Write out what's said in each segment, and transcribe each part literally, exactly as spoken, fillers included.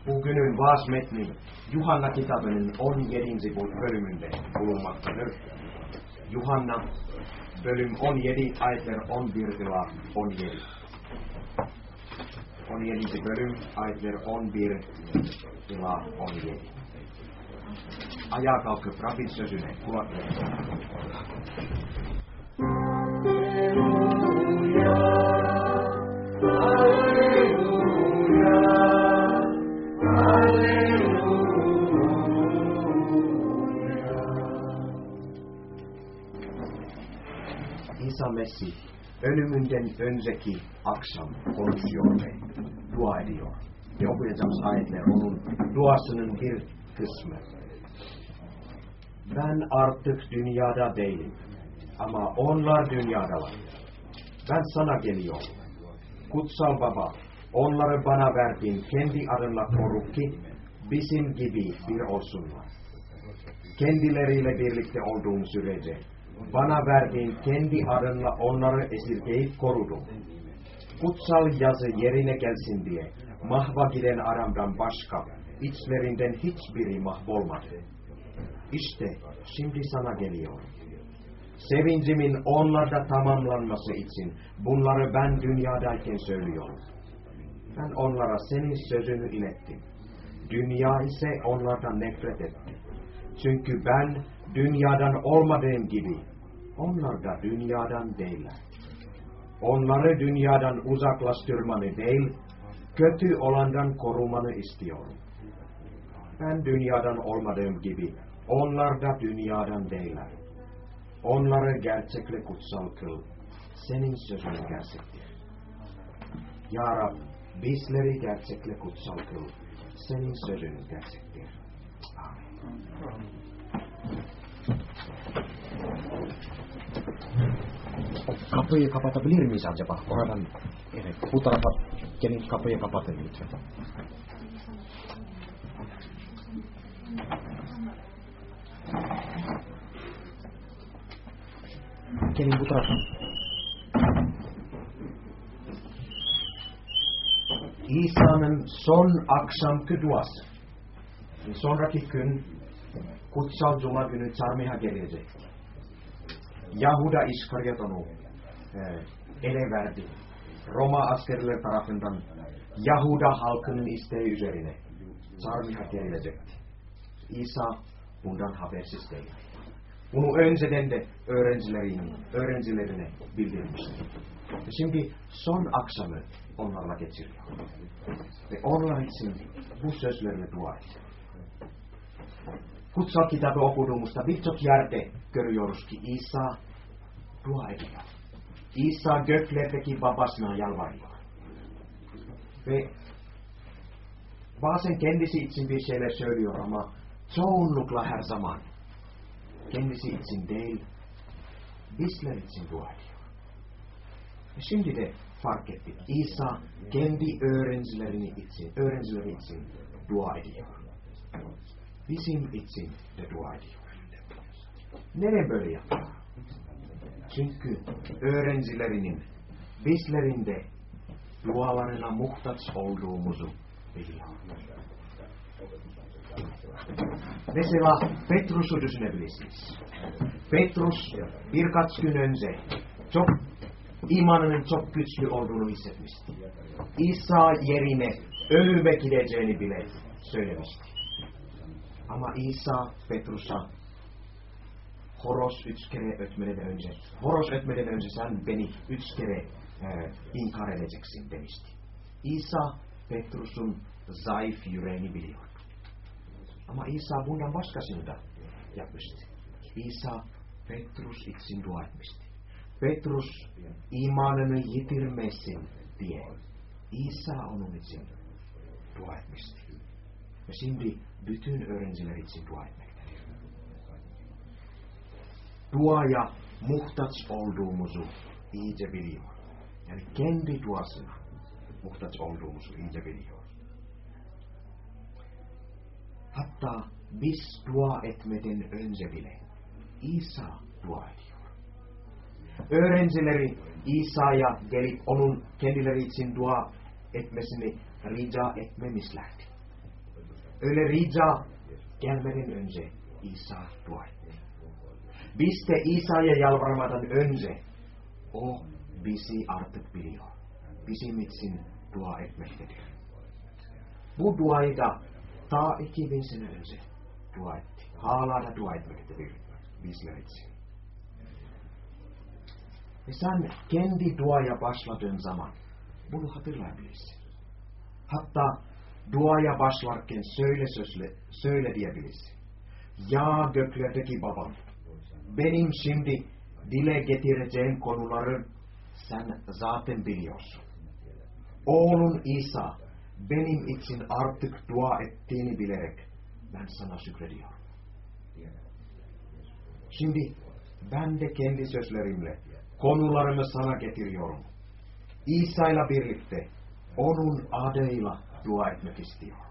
Bugünün vaaz metni Yuhanna kitabının on yedinci bölümünde bulunmaktadır. Yuhanna bölüm on yedi ayetler on bir ila on yedi. on yedinci bölüm ayetler on bir ila on yedi. Ayağa kalkıp Rabbin sözüne kulak verin. İsa Mesih ölümünden önceki akşam konuşuyor ve dua ediyor. Ve okuyacağımız ayetler onun duasının bir kısmı. Ben artık dünyada değilim ama onlar dünyadalar. Ben sana geliyorum. Kutsal Baba, onları bana verdin, kendi adınla koru ki bizim gibi bir olsunlar. Kendileriyle birlikte olduğum sürece bana verdiğin kendi adınla onları esirgeyip korudum. Kutsal yazı yerine gelsin diye mahva giden aramdan başka içlerinden hiçbiri mahvolmadı. İşte şimdi sana geliyorum. Sevincimin onlarda tamamlanması için bunları ben dünyadayken söylüyorum. Ben onlara senin sözünü ilettim. Dünya ise onlardan nefret etti. Çünkü ben dünyadan olmadığım gibi onlar da dünyadan değiller. Onları dünyadan uzaklaştırmanı değil, kötü olandan korumanı istiyorum. Ben dünyadan olmadığım gibi onlar da dünyadan değiller. Onları gerçekle kutsal kıl. Senin sözün gerçektir. Ya Rab, bizleri gerçekle kutsal kıl. Senin sözün gerçektir. Amin. Kapıyı kapatabilir miyiz acaba? Oradan, evet, bu tarafa gelin, kapıyı kapatın lütfen. Gelin bu tarafa. İsa'nın son akşamki duası. Sonraki gün kutsal cuma günü çarmıha gelecek. Yahuda İskariot onu e, ele verdi. Roma askerler tarafından Yahuda halkının isteği üzerine çarmıha gelecekti. İsa bundan habersiz değil. Bunu önceden de öğrencilerine, öğrencilerine bildirmişti. Şimdi son akşamı onlarla geçiriyor. Ve onlar için bu sözlerle dua ediyor. Kutsal kitabı okuduğumuzda birçok yerde görüyoruz ki İsa dua ediyor. İsa göklerdeki babasına yalvarıyor. Ve bazen kendisi için bir şeyler söylüyor ama çoğunlukla her zaman kendisi için değil, bizler için dua ediyor. Ve şimdi de fark ettik. İsa kendi öğrencilerini için, öğrencileri için dua ediyor. Bizim için de dua ediyor. Neden böyle yapıyor? Çünkü öğrencilerinin bizlerin de dualarına muhtaç olduğumuzu biliyor. Mesela Petrus'u düşünebilirsiniz. Petrus birkaç gün önce çok imanının çok güçlü olduğunu hissetmişti. İsa yerine ölüme gideceğini bile söylemişti. Ama İsa Petrus'a horoz üç kere ötmeden önce, horoz ötmeden önce sen beni üç kere e, inkar edeceksin demişti. İsa Petrus'un zayıf yüreğini biliyordu. Ama İsa bundan başkasını da yapmıştı. İsa Petrus için dua etmişti. Petrus imanını yitirmesin diye İsa onun için dua etmişti. Ve şimdi bütün öğrenciler için dua etmektedir. Duaya muhtaç olduğumuzu iyice biliyor. Yani kendi duasına muhtaç olduğumuzu iyice biliyor. Hatta biz dua etmeden önce bile İsa dua ediyor. Öğrencileri İsa'ya gelip onun kendileri için dua etmesini rica etmemişlerdi. öyle rica gelmeden önce İsa dua etti. Biz de İsa'ya yalvarmadan önce o bizi artık biliyor. Bizim için dua etmektedir. Bu duayı da ta iki bin sene önce dua etti. Hala da dua etmektedir bizler için. Ve sen kendi duaya başladığın zaman bunu hatırlayabilirsin. Hatta duaya başlarken söyle söyle, söyle diyebilirsin. Ya göklerdeki babam, benim şimdi dile getireceğim konuları sen zaten biliyorsun. Oğlun İsa benim için artık dua ettiğini bilerek ben sana şükrediyorum. Şimdi ben de kendi sözlerimle konularımı sana getiriyorum. İsa ile birlikte onun adıyla dua etmek istiyorum.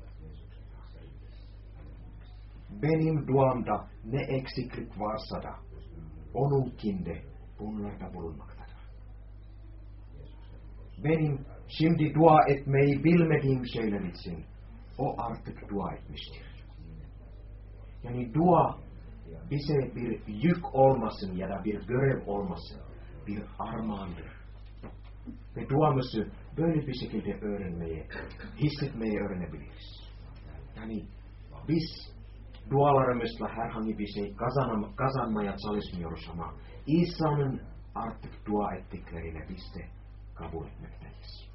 Benim duamda ne eksiklik varsa da onunkinde bunlarda bulunmaktadır. Benim şimdi dua etmeyi bilmediğim şeyler için o artık dua etmiştir. Yani dua bize bir yük olmasın ya da bir görev olmasın, bir armağandır. Ve duamızı böyle bir şekilde öğrenmeye, hissetmeye öğrenebiliriz. Yani biz dualarımızla herhangi bir şey kazanam- kazanmaya çalışmıyoruz ama İsa'nın artık dua ettiklerini biz de kabul etmekteyiz.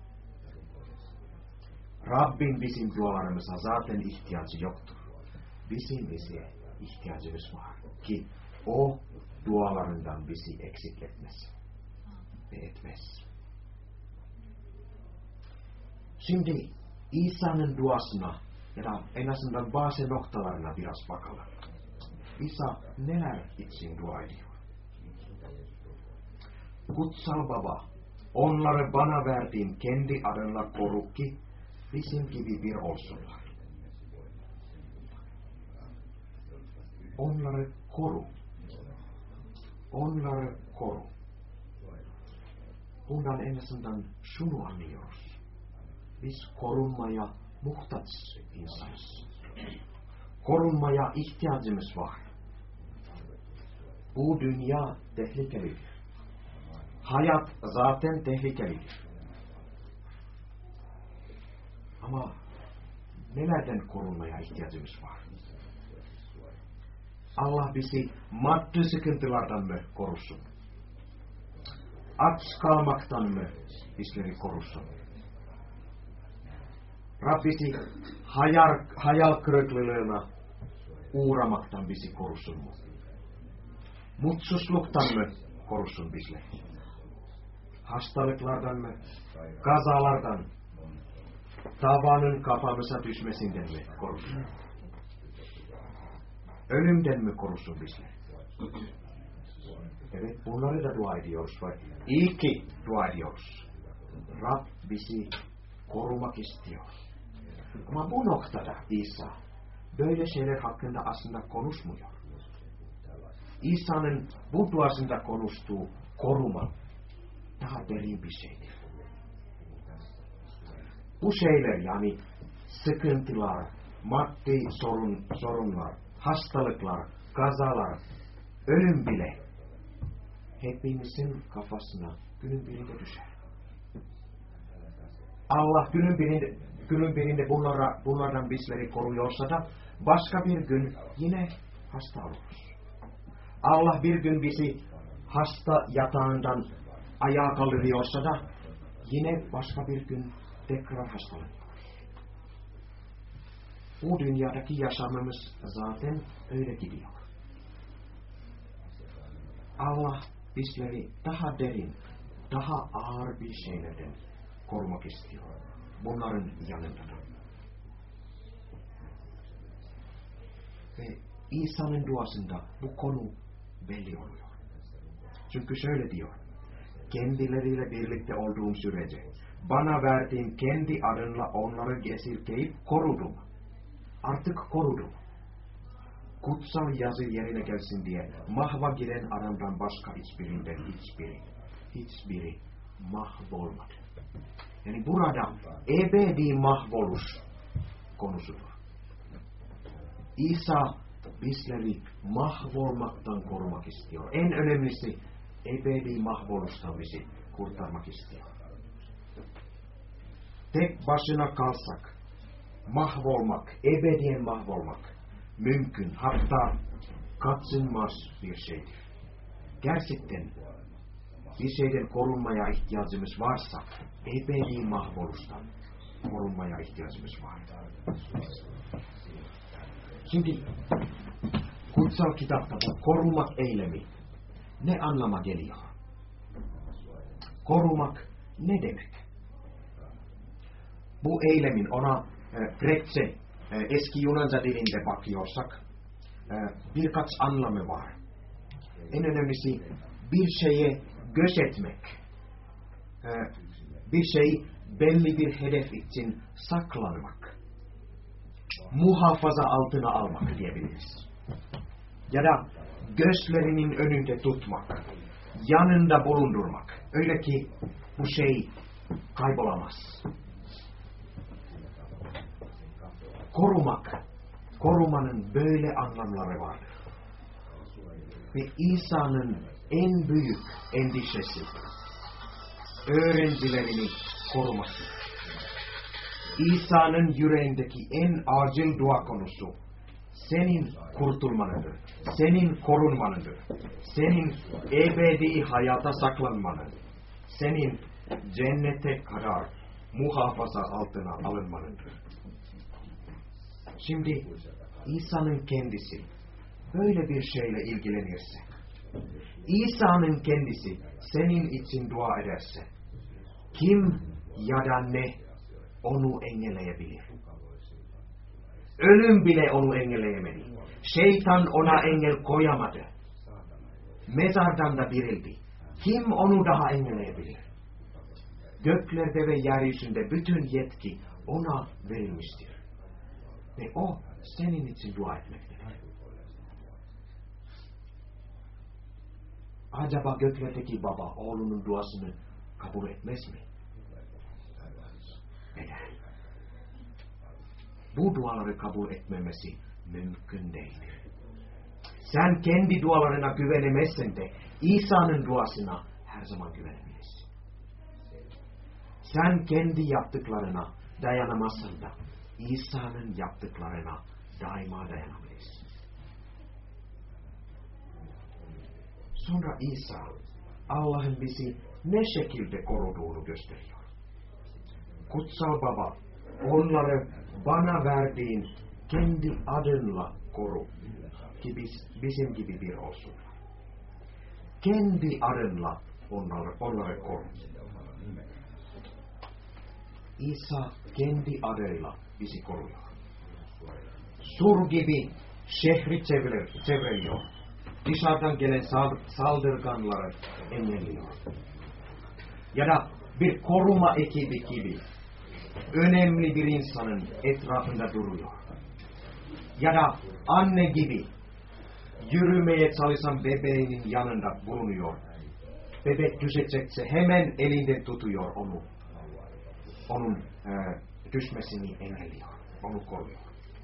Rabbin bizim dualarımıza zaten ihtiyacı yoktur. Bizim bize ihtiyacımız var ki o dualarından bizi eksik etmez ve etmez. Şimdi İsa'nın duasına ya da en azından bazı noktalarına biraz bakalım. İsa neler için dua ediyor? Kutsal Baba, onları bana verdiğin kendi adınla koru ki bizim gibi bir olsunlar. Onları koru. Onları koru. Bundan en azından şunu anlıyoruz. Biz korunmaya muhtaç insanız. Korunmaya ihtiyacımız var. Bu dünya tehlikelidir. Hayat zaten tehlikelidir. Ama nelerden korunmaya ihtiyacımız var? Allah bizi maddi sıkıntılardan mı korusun? Aç kalmaktan mı bizleri korusun? Rab bizi hayal, hayal kırıklığına uğramaktan bizi korusun mu? Mutsuzluktan mı korusun bizleri? Hastalıklardan mı? Kazalardan, tavanın kafamıza düşmesinden mi korusun? Ölümden mi korusun bizleri? Evet, bunları da dua ediyoruz. İyi ki dua ediyoruz. Rab bizi korumak istiyor. Ama bu noktada İsa böyle şeyler hakkında aslında konuşmuyor. İsa'nın bu duasında konuştuğu koruma daha derin bir şeydir. Bu şeyler yani sıkıntılar, maddi sorun, sorunlar, hastalıklar, kazalar, ölüm bile hepimizin kafasına günün birinde düşer. Allah günün birinde, günün birinde bunlara, bunlardan bizleri koruyorsa da başka bir gün yine hasta oluruz. Allah bir gün bizi hasta yatağından ayağa kaldırıyorsa da yine başka bir gün tekrar hastalanıyoruz. Bu dünyadaki yaşamımız zaten öyle gidiyor. Allah bizleri daha derin, daha ağır bir şeylerden korumak istiyor. Bunların yanındadır. Ve İsa'nın duasında bu konu belli oluyor. Çünkü şöyle diyor. Kendileriyle birlikte olduğum sürece bana verdiğin kendi adınla onları esirgeyip korudum. Artık korudum. Kutsal yazı yerine gelsin diye mahva giren adamdan başka hiçbirinden hiçbiri, hiçbiri mahvolmadı. Yani burada ebedi mahvoluş konusudur. İsa bizleri mahvolmaktan korumak istiyor. En önemlisi ebedi mahvolustan bizi kurtarmak istiyor. Tek başına kalsak mahvolmak, ebediyen mahvolmak mümkün, hatta kaçınılmaz bir şeydir. Gerçekten bir şeyden korunmaya ihtiyacımız varsa ebedi mahvolustan korunmaya ihtiyacımız var. Şimdi kutsal kitapta bu korumak eylemi ne anlama geliyor? Korumak ne demek? Bu eylemin ona e, Grekçe, e, eski Yunanca dilinde bakıyorsak e, birkaç anlamı var. En önemlisi bir şeye gözetmek. E, bir şey belli bir hedef için saklanmak. Muhafaza altına almak diyebiliriz. Ya da gözlerinin önünde tutmak, yanında bulundurmak. Öyle ki bu şey kaybolamaz. Korumak, korumanın böyle anlamları vardır. Ve İsa'nın en büyük endişesi öğrencilerini koruması. İsa'nın yüreğindeki en acil dua konusu senin kurtulmanıdır, senin korunmanıdır, senin ebedi hayata saklanmanın, senin cennete kadar muhafaza altına alınmanıdır. Şimdi İsa'nın kendisi böyle bir şeyle ilgilenirse, İsa'nın kendisi senin için dua ederse, kim ya da ne onu engelleyebilir? Ölüm bile onu engelleyemedi. Şeytan ona engel koyamadı. Mezardan da dirildi. Kim onu daha engelleyebilir? Göklerde ve yeryüzünde bütün yetki ona verilmiştir. Ve o senin için dua etmektedir. Acaba göklerdeki baba oğlunun duasını kabul etmez mi? Neden? Bu duaları kabul etmemesi mümkün değildir. Sen kendi dualarına güvenemezsen de İsa'nın duasına her zaman güvenebilirsin. Sen kendi yaptıklarına dayanamazsan da İsa'nın yaptıklarına daima dayanabilirsin. Sonra İsa Allah'ın bizi ne şekilde koruduğunu gösteriyor. Kutsal Baba, onları bana verdiğin kendi adınla koru ki biz, bizim gibi bir olsunlar. Kendi adınla onları, onları koru. İsa kendi adıyla bizi koruyor. Sur gibi şehri çevreliyor. Dışarıdan gelen saldırganları engelliyor. Ya da bir koruma ekibi gibi önemli bir insanın etrafında duruyor. Ya da anne gibi yürümeye çalışan bebeğinin yanında bulunuyor. Bebek düşecekse hemen elinden tutuyor onu. Onun e, düşmesini engelliyor. Onu koruyor.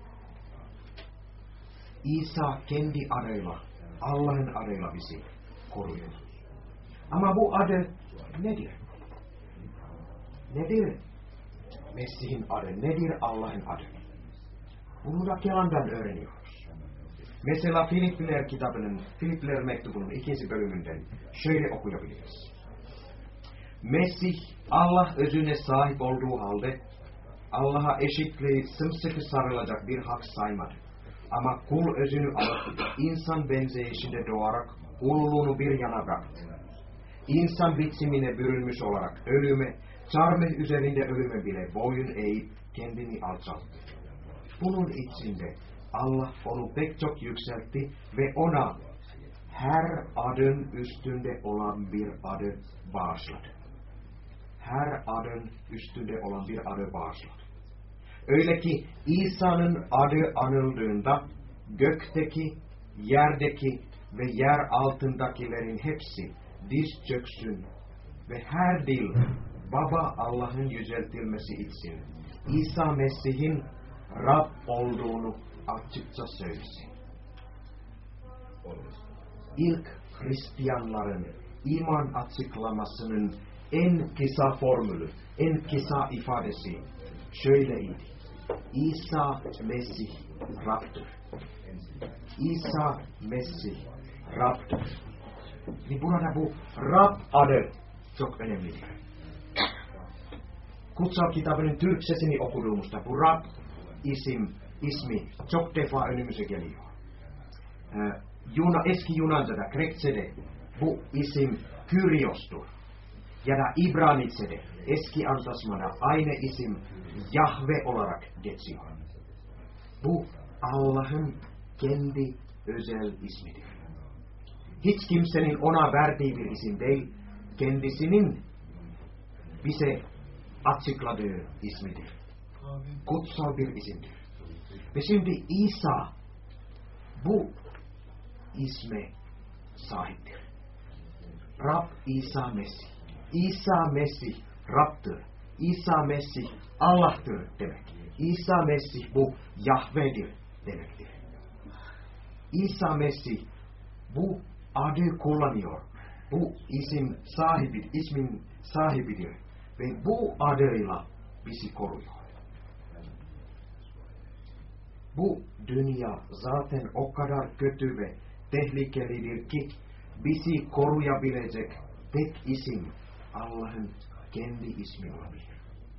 İsa kendi adıyla, Allah'ın adıyla bizi koruyor. Ama bu adı nedir? Nedir? Mesih'in adı nedir? Allah'ın adı. Bunu da Kelan'dan öğreniyoruz. Mesela Filipliler kitabının, Filipliler mektubunun ikinci bölümünden şöyle okuyabiliriz. Mesih Allah özüne sahip olduğu halde Allah'a eşitliği sımsıkı sarılacak bir hak saymadı. Ama kul özünü alıp insan benzeyişinde doğarak kulluğunu bir yana bıraktı. İnsan biçimine bürünmüş olarak ölüme, çarmıh üzerinde ölüme bile boyun eğip kendini alçalttı. Bunun içinde Allah onu pek çok yükseltti ve ona her adın üstünde olan bir adı bağışladı. Her adın üstünde olan bir adı bağışladı. Öyle ki İsa'nın adı anıldığında gökteki, yerdeki ve yer altındakilerin hepsi diz çöksün ve her dil Baba Allah'ın yüceltilmesi için İsa Mesih'in Rab olduğunu açıkça söylesin. İlk Hristiyanların iman açıklamasının en kısa formülü, en kısa ifadesi şöyleydi. İsa Mesih Rab'dır. İsa Mesih Rab'dır. Ve burada bu Rab adı çok önemlidir. Kutsal kitabının Türkçesini okuduğumuzda bu Rab isim, ismi çok defa önümüze geliyor. Ee, Yuna, eski Yunanca'da, Grekçe'de bu isim Kyrios'tur. Ya da İbranice'de, eski Antlaşma'da aynı isim Yahve olarak geçiyor. Bu Allah'ın kendi özel ismidir. Hiç kimsenin ona verdiği bir isim değil, kendisinin bize açıkladığı ismidir. Kutsal bir isimdir. Ve şimdi İsa bu isme sahiptir. Rab İsa Mesih. İsa Mesih Rab'dır. İsa Mesih Allah'tır demek. İsa Mesih bu Yahve'dir demektir. İsa Mesih bu adı kullanıyor. Bu isim sahibi, ismin sahibidir. Ve bu adıyla bizi koruyor. Bu dünya zaten o kadar kötü ve tehlikelidir ki bizi koruyabilecek tek isim Allah'ın kendi ismi olabilir.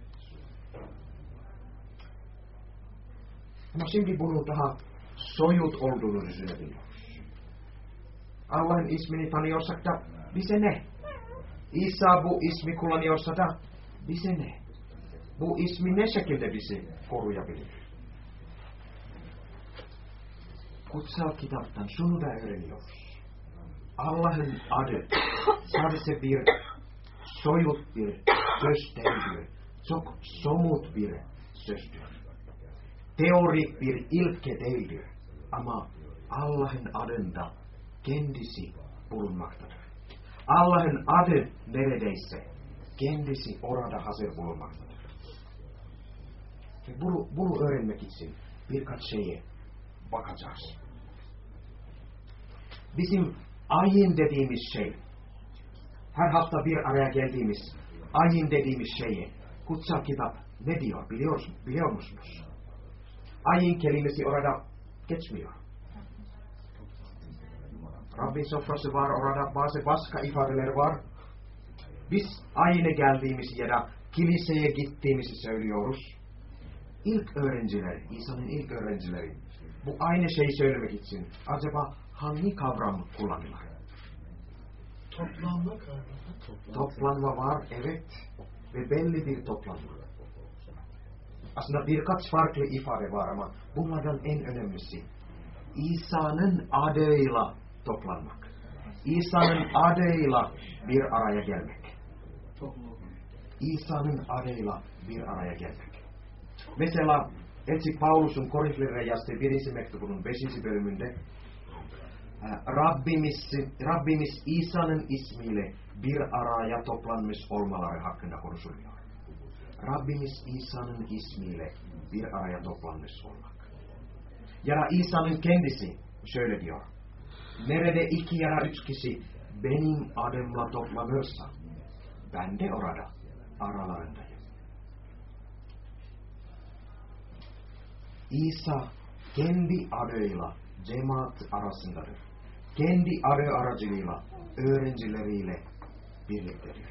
Ama şimdi bunu daha soyut olduğunu düşünebiliyoruz. Allah'ın ismini tanıyorsak da bize ne? İsa bu ismi kullanıyorsa da bize ne? Bu ismi ne şekilde bizi koruyabilir? Kutsal kitaptan şunu da öğreniyoruz. Allah'ın adı sadece bir soyut bir söz değildir. Çok somut bir sözdür. Teorik bir ilke değildir. Ama Allah'ın adında kendisi bulunmaktadır. Allah'ın adı neredeyse kendisi orada hazır bulunmaktadır. Ve bunu, bunu öğrenmek için birkaç şeye bakacağız. Bizim ayin dediğimiz şey, her hafta bir araya geldiğimiz ayin dediğimiz şeye kutsal kitap ne diyor biliyor, biliyor musunuz? Ayin kelimesi orada geçmiyor. Rabbin sofrası var orada, bazı başka ifadeler var. Biz ayine geldiğimiz ya da kiliseye gittiğimizi söylüyoruz. İlk öğrenciler, İsa'nın ilk öğrencileri bu aynı şeyi söylemek için acaba hangi kavram kullanırlar? Toplanma kavramı. Toplanma var, evet. Ve belli bir toplanma. Aslında birkaç farklı ifade var ama bunlardan en önemlisi İsa'nın adıyla toplanmak. İsa'nın adıyla bir araya gelmek. İsa'nın adıyla bir araya gelmek. Mesela Elçi Paulus'un Korintlilere yazdığı birinci mektubunun beşinci bölümünde Rabbimiz, Rabbimiz İsa'nın ismiyle bir araya toplanmış olmaları hakkında konuşuluyor. Rabbimiz İsa'nın ismiyle bir araya toplanmış olmak. Ya da İsa'nın kendisi şöyle diyor. Nerede iki ya da üç kişi benim adımla toplanırsa ben de orada aralarındayım. İsa kendi adıyla cemaat arasındadır. Kendi adı aracılığıyla öğrencileriyle birliktedir.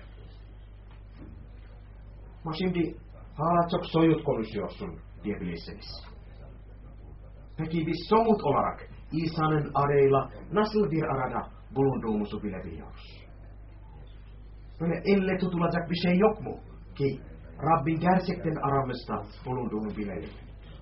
Ama şimdi hala çok soyut konuşuyorsun diyebilirsiniz. Peki biz somut olarak İsa'nın adıyla nasıl bir arada bulunduğumuzu bilebiliyoruz. Böyle elle tutulacak bir şey yok mu ki Rabbin gerçekten aramızda bulunduğunu bilelim.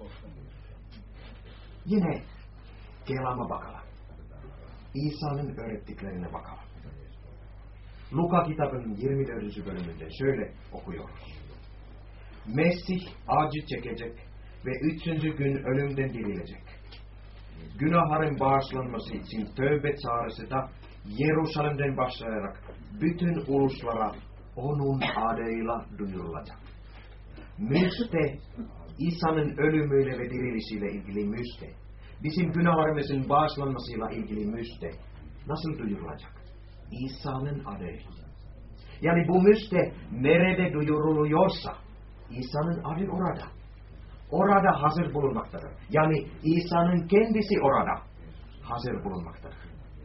Yine Kelam'a bakalım. İsa'nın öğrettiklerine bakalım. Luka kitabının yirmi dördüncü bölümünde şöyle okuyoruz. Mesih acı çekecek ve üçüncü gün ölümden dirilecek. Günahların bağışlanması için tövbe çağrısı da Yerusalim'den başlayarak bütün uluslara onun adıyla duyurulacak. Müjde İsa'nın ölümüyle ve dirilişiyle ilgili müjde, bizim günahlarımızın bağışlanmasıyla ilgili müjde nasıl duyurulacak? İsa'nın adıyla. Yani bu müjde nerede duyuruluyorsa İsa'nın adı orada. Orada hazır bulunmaktadır. Yani İsa'nın kendisi orada hazır bulunmaktadır.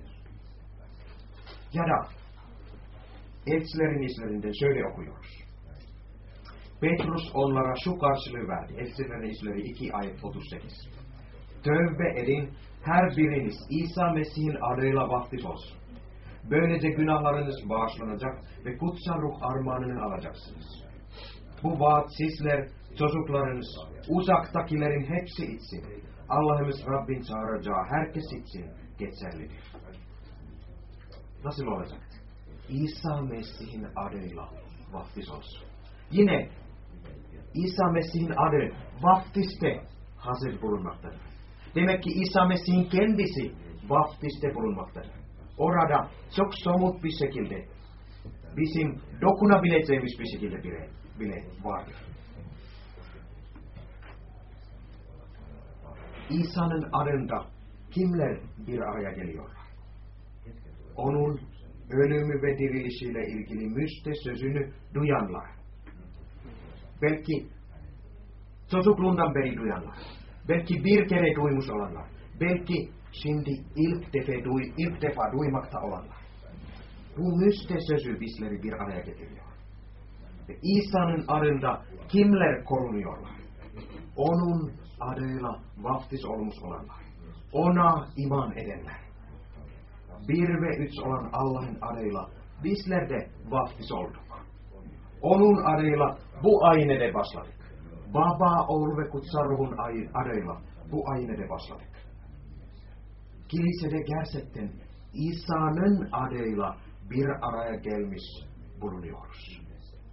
Ya da Elçilerin İşleri'nde şöyle okuyoruz. Petrus onlara şu karşılığı verdi. Elçilerin İşleri iki ayet otuz sekiz. Tövbe edin, her biriniz İsa Mesih'in adıyla vaftiz olsun. Böylece günahlarınız bağışlanacak ve kutsal ruh armağanını alacaksınız. Bu vaat sizler, çocuklarınız, uzaktakilerin hepsi için, Allah'ımız Rabbin çağıracağı herkes için geçerlidir. Nasıl olacak? İsa Mesih'in adıyla vaftiz olsun. Yine İsa Mesih'in adı vaftizde hazır bulunmaktadır. Demek ki İsa Mesih'in kendisi vaftizde bulunmaktadır. Orada çok somut bir şekilde bizim dokunabileceğimiz bir şekilde bile, bile vardır. İsa'nın adında kimler bir araya geliyorlar? Onun ölümü ve dirilişiyle ilgili müjde sözünü duyanlar. Belki çocukluğundan beri duyanlar. Belki bir kere duymuş olanlar. Belki şimdi ilk defa, duy, ilk defa duymakta olanlar. Bu müjde sözü bizleri bir araya getiriyor. Ve İsa'nın adında kimler korunuyorlar? Onun adıyla vaftiz olmuş olanlar. Ona iman edenler. Bir ve üç olan Allah'ın adıyla bizler de vaftiz olduk. Onun adıyla bu aynede başladık. Baba, oğul ve kutsal ruhun adıyla bu aynede başladık. Kilisede gerçekten İsa'nın adıyla bir araya gelmiş bulunuyoruz.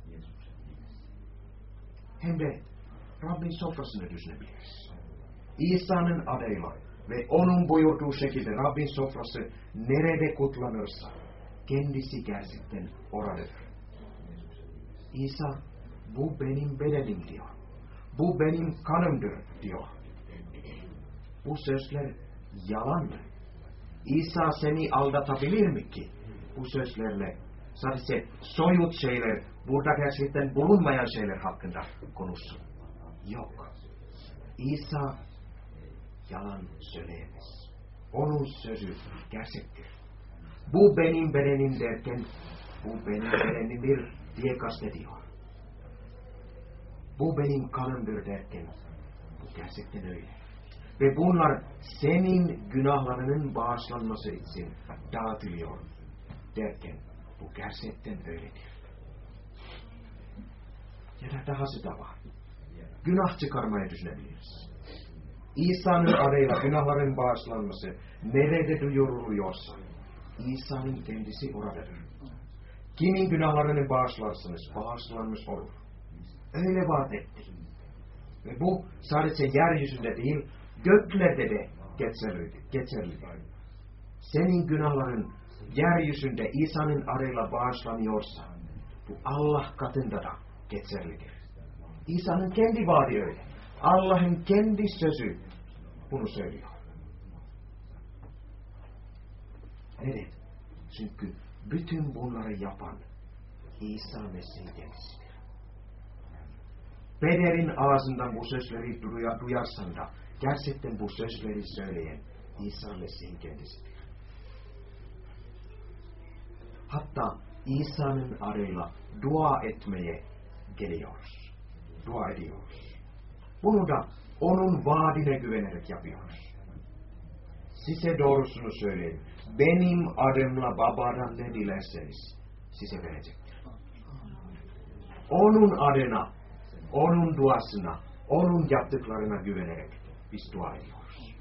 Hem de Rabbin sofrasını düşünebiliriz. İsa'nın adıyla ve onun buyurduğu şekilde Rabbin sofrası nerede kutlanırsa kendisi gerçekten oradadır. İsa, bu benim bedenim diyor. Bu benim kanımdır diyor. Bu sözler yalandır. İsa seni aldatabilir mi ki? Bu sözlerle sadece soyut şeyler, burada gerçekten bulunmayan şeyler hakkında konuşsun. Yok. İsa yalan söyleyemez. Onun sözü gerçektir. Bu benim bedenim derken bu benim bedenimdir diye kastediyor. Bu benim kanımdır derken bu gerçekten öyle. Ve bunlar senin günahlarının bağışlanması için dağıtılıyor derken bu gerçekten öyledir. Ya da dahası da var. Günah çıkarmaya düşünebiliriz. İsa'nın adıyla günahların bağışlanması nerede duyuruluyorsa İsa'nın kendisi oradadır. Kimin günahlarını bağışlarsınız, bağışlanmış olur. Öyle vaat etti. Ve bu sadece yeryüzünde değil, göklerde de geçerlidir. Senin günahların yeryüzünde İsa'nın adıyla bağışlanıyorsa, bu Allah katında da geçerlidir. İsa'nın kendi vaadi öyle. Allah'ın kendi sözü bunu söylüyor. Neden? Çünkü bütün bunları yapan İsa Mesih kendisidir. Pederin ağzından bu sözleri duyarsan da gerçekten bu sözleri söyleyen İsa Mesih'in kendisidir. Hatta İsa'nın adıyla dua etmeye geliyoruz. Dua ediyoruz. Bunu da onun vaadine güvenerek yapıyoruz. Size doğrusunu söyleyeyim. Benim adımla babadan ne dilerseniz size verecektir. Onun adına, onun duasına, onun yaptıklarına güvenerek biz dua ediyoruz.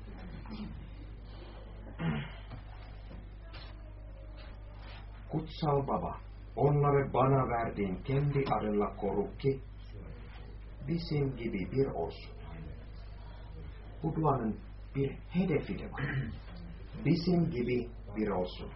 Kutsal Baba, onları bana verdiğin kendi adınla koru ki bizim gibi bir olsun. Bu duanın bir hedefi de var. Bizim gibi bir olsun.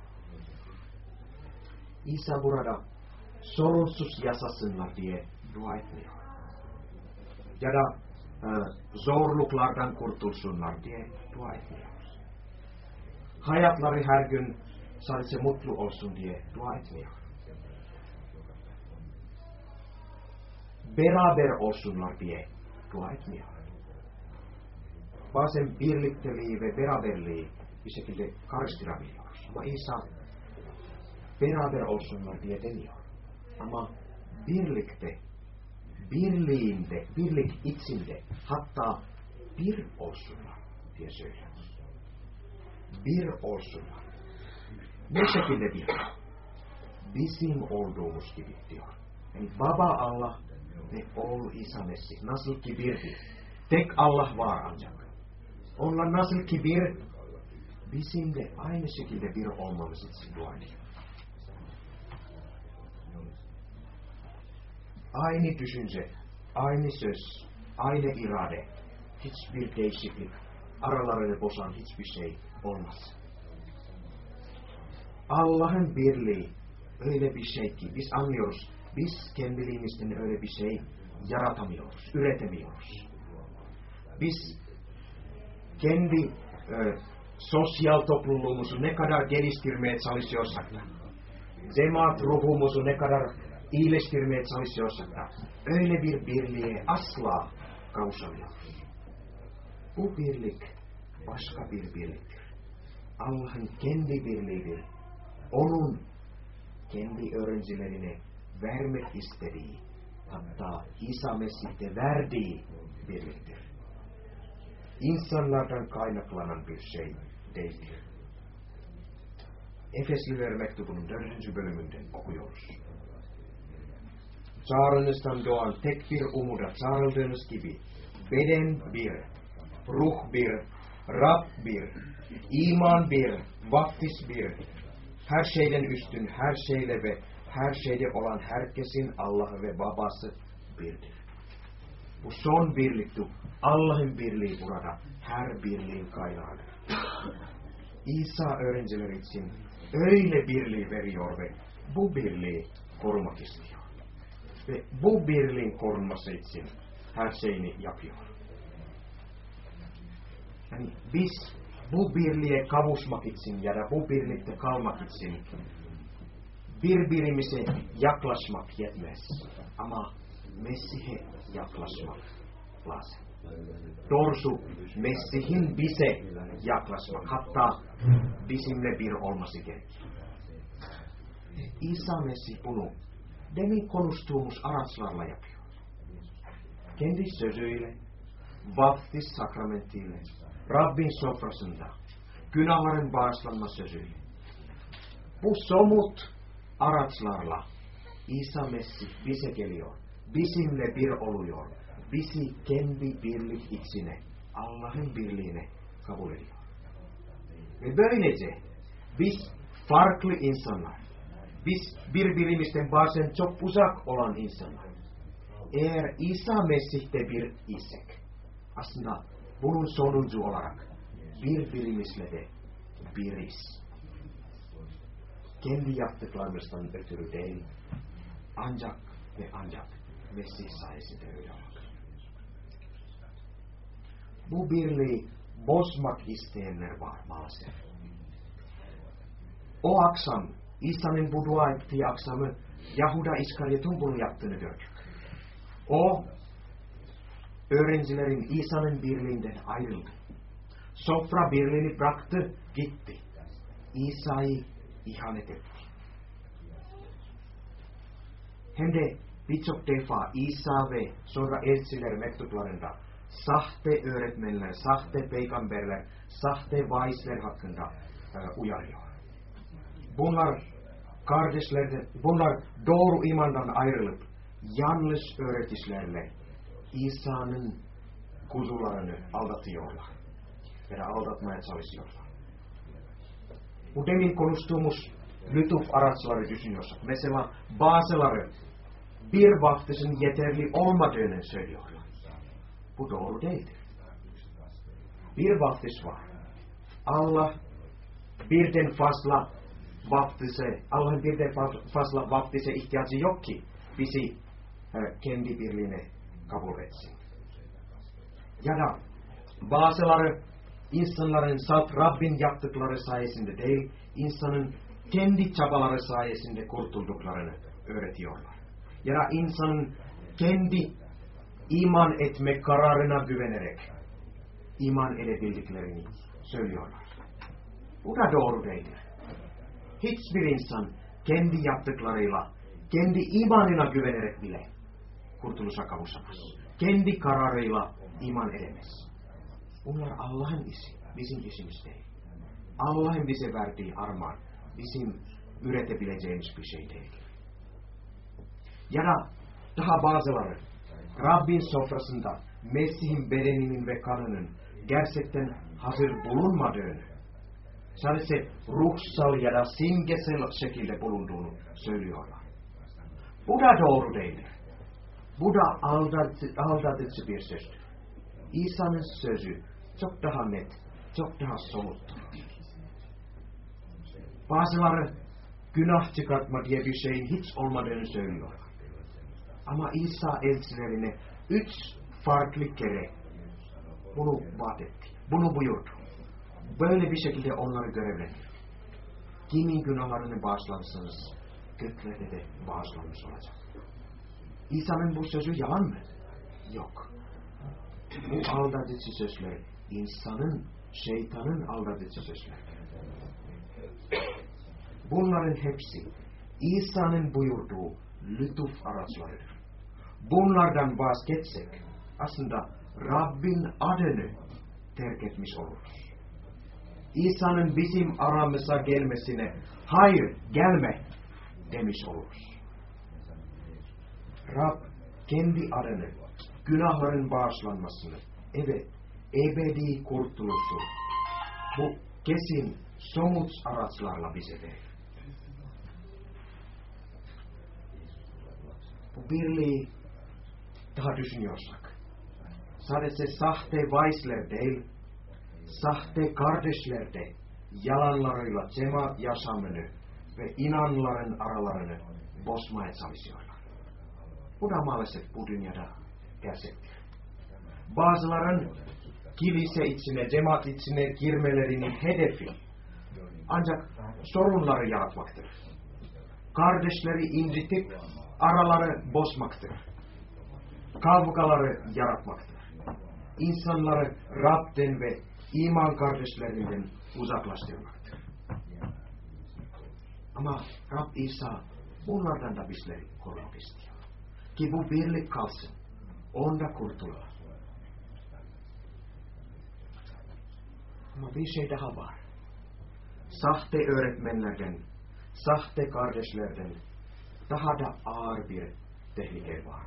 İsa burada sorunsuz yaşasınlar diye dua etmiyor. Ya da zorluklardan kurtulsunlar diye dua etmiyoruz. Hayatları her gün sadece mutlu olsun diye dua etmiyoruz. Beraber olsunlar diye dua etmiyoruz. Bazen birlikteliği ve beraberliği bir şekilde karıştırabiliyoruz. Ama İsa beraber olsunlar diye demiyor. Ama birlikte, birliğinde, birlik içinde, hatta bir olsunlar diye söylüyor. Bir olsunlar. Ne şekilde bir? Bizim olduğumuz gibi diyor. Yani Baba Allah ve oğlu İsa Mesih nasıl ki birdir. Tek Allah var ancak. Onlar nasıl ki bir, bizim de aynı şekilde bir olmamız için dua ediyor. Aynı düşünce, aynı söz, aynı irade, hiçbir değişiklik, aralarını bozan hiçbir şey olmaz. Allah'ın birliği öyle bir şey ki biz anlıyoruz, biz kendiliğimizden öyle bir şey yaratamıyoruz, üretemiyoruz. Biz kendi e, sosyal topluluğumuzu ne kadar geliştirmeye çalışıyorsak da, cemaat ruhumuzu ne kadar iyileştirmeye çalışıyorsak da, öyle bir birliğe asla kavuşamıyoruz. Bu birlik başka bir birliktir. Allah'ın kendi birliğidir. Onun kendi öğrencilerine vermek istediği, hatta İsa Mesih'te verdiği birliktir. İnsanlardan kaynaklanan bir şey değildir. Efesliler mektubunun dördüncü bölümünden okuyoruz. Çağrınızdan doğan tek bir umuda çağrıldığınız gibi beden bir, ruh bir, Rab bir, iman bir, vaftiz bir, her şeyden üstün, her şeyle ve her şeyde olan herkesin Allah'ı ve babası birdir. Bu son birliktir. Allah'ın birliği burada. Her birliğin kaynağıdır. İsa öğrenciler için öyle birliği veriyor ve bu birliği korumak istiyor. Ve bu birliğin korunması için her şeyini yapıyor. Yani biz bu birliğe kavuşmak için ya da bu birlikte kalmak için birbirimize yaklaşmak yetmez. Ama Mesih'e yaklaşmak lazım. Doğrusu Mesih'in bize yaklaşmak, hatta bizimle bir olması gerekir. İsa Mesih bunu demin konuştuğumuz araçlarla yapıyor. Kendi sözüyle, vaftiz sakramentiyle, Rabbin sofrasında, günahların bağışlanma sözüyle. Bu somut araçlarla İsa Mesih bize geliyor, bizimle bir oluyor, bizi kendi birlik içine, Allah'ın birliğine kabul ediyor. Ve böylece biz farklı insanlar, biz birbirimizden bazen çok uzak olan insanlar, eğer İsa Mesih'te bir isek, aslında bunun sonucu olarak birbirimizle de biriz. Kendi yaptıklarımızdan ötürü değil, ancak ve ancak Mesih sayesinde öyle olur. Bu birliği bozmak isteyenler var maalesef. O akşam, İsa'nın bu dua ettiği akşamı Yahuda İskariot'un bunu yaptığını gördük. O, öğrencilerin İsa'nın birliğinden ayrıldı. Sofra birliğini bıraktı, gitti. İsa'yı ihanet etti. Hem de birçok defa İsa ve sonra elçiler mektuplarında sahte öğretmenler, sahte peygamberler, sahte vaizler hakkında e, uyarıyor. Bunlar kardeşlerden, bunlar doğru imandan ayrılıp yanlış öğretişlerle İsa'nın kuzularını aldatıyorlar. Ya da aldatmaya çalışıyorlar. Bu demin konuştuğumuz lütuf araçları düşünüyorsak, mesela bazıları bir vaftizin yeterli olmadığını söylüyorlar. Bu doğru değildir. Bir vaftiz var. Allah birden fazla vaftize, Allah'ın birden fazla vaftize ihtiyacı yok ki bizi e, kendi birliğine kabul etsin. Ya da bazıları insanların salt Rabbin yaptıkları sayesinde değil, insanın kendi çabaları sayesinde kurtulduklarını öğretiyorlar. Ya da insanın kendi iman etme kararına güvenerek iman edebildiklerini söylüyorlar. Bu da doğru değildir. Hiçbir insan kendi yaptıklarıyla, kendi imanına güvenerek bile kurtuluşa kavuşamaz. Kendi kararıyla iman edemez. Bunlar Allah'ın işi, bizim işimiz değil. Allah'ın bize verdiği armağan, bizim üretebileceğimiz bir şey değil. Ya da daha bazıları, Rabbin sofrasında Mesih'in bedeninin ve kanının gerçekten hazır bulunmadığını, sadece ruhsal ya da simgesel şekilde bulunduğunu söylüyorlar. Bu da doğru değildir. Bu da aldatıcı, aldatıcı bir sözdür. İsa'nın sözü çok daha net, çok daha somuttur. Bazıları günah çıkartma diye bir şeyin hiç olmadığını söylüyorlar. Ama İsa elçilerine üç farklı kere bunu vaat etti. Bunu buyurdu. Böyle bir şekilde onları görevlendir. Kimin günahlarını bağışlarsanız göklerde de bağışlanmış olacak. İsa'nın bu sözü yalan mı? Yok. Bu aldatıcı sözler insanın, şeytanın aldatıcı sözler. Bunların hepsi İsa'nın buyurduğu lütuf araçlarıdır. Bunlardan vazgeçsek aslında Rabbin adını terk etmiş oluruz. İsa'nın bizim aramıza gelmesine hayır gelme demiş oluruz. Rab kendi adını, günahların bağışlanmasını, evet ebedi kurtuluşu bu kesin somut araçlarla bize verir. Bu birliği daha düşünüyorsak, sadece sahte vaizler değil, sahte kardeşler de yalanlarıyla cemaat yaşamını ve inanların aralarını bozmaya çalışıyorlar. Bu da maalesef bu dünyada gerçektir. Bazıların kilise içine, cemaat içine girmelerinin hedefi ancak sorunları yaratmaktır. Kardeşleri incitip araları bozmaktır. Kavgaları yaratmaktır. İnsanları Rab'den ve iman kardeşlerinden uzaklaştırmaktır. Ama Rab İsa bunlardan da bizleri korumak istiyor. Ki bu birlik kalsın. Onda kurtulalım. Ama bir şey daha var. Sahte öğretmenlerden, sahte kardeşlerden daha da ağır bir tehlike var.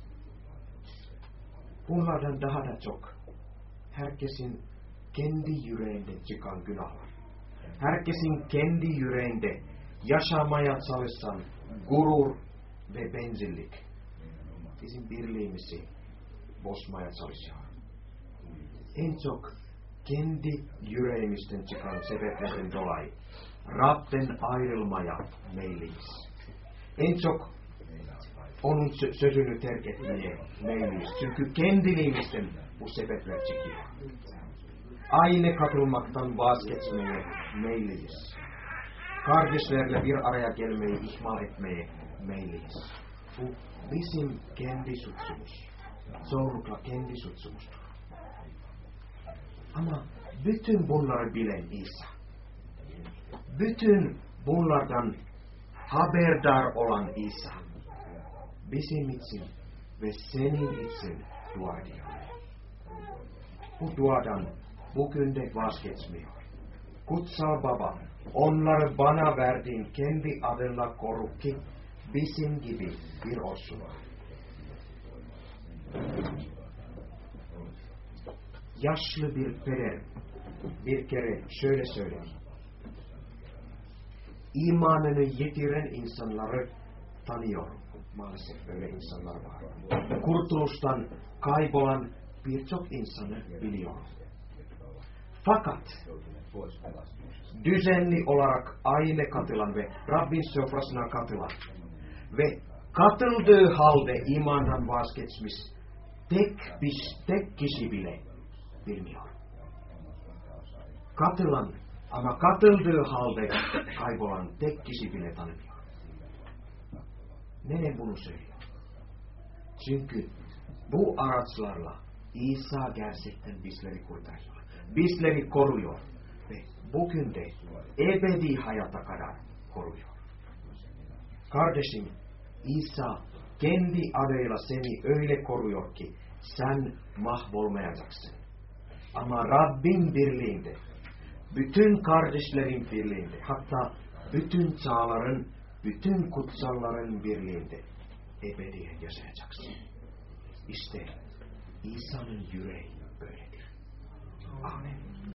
Bunlardan daha da çok herkesin kendi yüreğinde çıkan günahlar. Herkesin kendi yüreğinde yaşamaya çalışan gurur ve bencillik bizim birliğimizi bozmaya çalışıyor. En çok kendi yüreğimizden çıkan sebeplerden dolayı Rab'den ayrılmaya meyilliyiz. En çok onun sözünü terk etmeye meyilliyiz. Çünkü kendiliğimizden bu sebepler çıkıyor. Aynı katılmaktan vazgeçmeye meyilliyiz. Kardeşlerle bir araya gelmeyi ihmal etmeye meyilliyiz. Bu bizim kendi suçumuz. Zorlukla kendi suçumuzdur. Ama bütün bunları bilen İsa, bütün bunlardan haberdar olan İsa, bizim için ve senin için dua ediyor. Bu duadan bugün de vazgeçmiyor. Kutsal Baba, onları bana verdiğin kendi adınla koru ki bizim gibi bir olsun. Yaşlı bir peder bir kere şöyle söyledi. İmanını yitiren insanları tanıyorum. Maalesef böyle insanlar var. Kurtuluştan kaybolan birçok insanı biliyorum. Fakat düzenli olarak ayine katılan ve Rabbin sofrasına katılan ve katıldığı halde imandan vazgeçmiş tek, tek kişi bile bilmiyor. Katılan ama katıldığı halde kaybolan tek kişi bile tanımıyor. Neden bunu söylüyor? Çünkü bu araçlarla İsa gerçekten bizleri kurtarıyor. Bizleri koruyor. Ve bugün de ebedi hayata kadar koruyor. Kardeşim, İsa kendi adıyla seni öyle koruyor ki sen mahvolmayacaksın. Ama Rabbin birliğinde, bütün kardeşlerin birliğinde, hatta bütün çağların, bütün kutsalların birliğinde ebediyen yaşayacaksın. İşte İsa'nın yüreği böyledir. Amin.